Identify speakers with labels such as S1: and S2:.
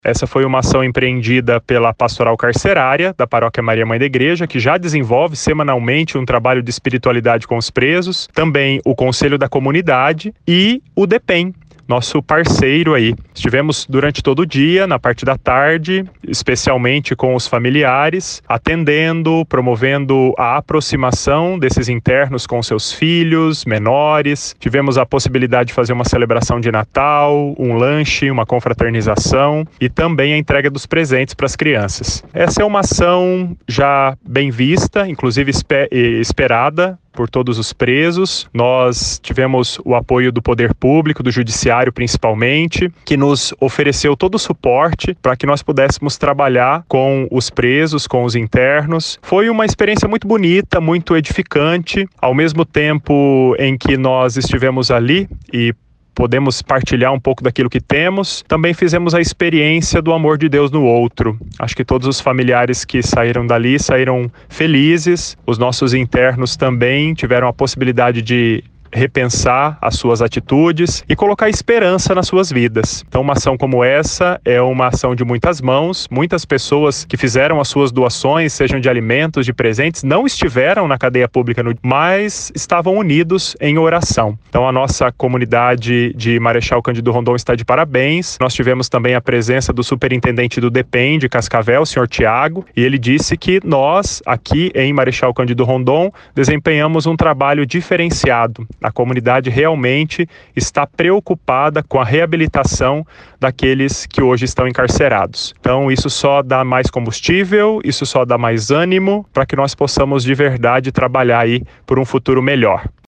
S1: Essa foi uma ação empreendida pela Pastoral Carcerária da Paróquia Maria Mãe da Igreja, que já desenvolve semanalmente um trabalho de espiritualidade com os presos, também o Conselho da Comunidade e o DEPEN, nosso parceiro aí. Estivemos durante todo o dia, na parte da tarde, especialmente com os familiares, atendendo, promovendo a aproximação desses internos com seus filhos, menores. Tivemos a possibilidade de fazer uma celebração de Natal, um lanche, uma confraternização e também a entrega dos presentes para as crianças. Essa é uma ação já bem vista, inclusive esperada por todos os presos. Nós tivemos o apoio do poder público, do judiciário principalmente, que nos ofereceu todo o suporte para que nós pudéssemos trabalhar com os presos, com os internos. Foi uma experiência muito bonita, muito edificante, ao mesmo tempo em que nós estivemos ali e podemos partilhar um pouco daquilo que temos. Também fizemos a experiência do amor de Deus no outro. Acho que todos os familiares que saíram dali saíram felizes. Os nossos internos também tiveram a possibilidade de repensar as suas atitudes e colocar esperança nas suas vidas. Então, uma ação como essa é uma ação de muitas mãos. Muitas pessoas que fizeram as suas doações, sejam de alimentos, de presentes, não estiveram na cadeia pública, mas estavam unidos em oração. Então, a nossa comunidade de Marechal Cândido Rondon está de parabéns. Nós tivemos também a presença do superintendente do DEPEN de Cascavel, o senhor Tiago, e ele disse que nós, aqui em Marechal Cândido Rondon, desempenhamos um trabalho diferenciado. A comunidade realmente está preocupada com a reabilitação daqueles que hoje estão encarcerados. Então, isso só dá mais combustível, isso só dá mais ânimo para que nós possamos de verdade trabalhar aí por um futuro melhor.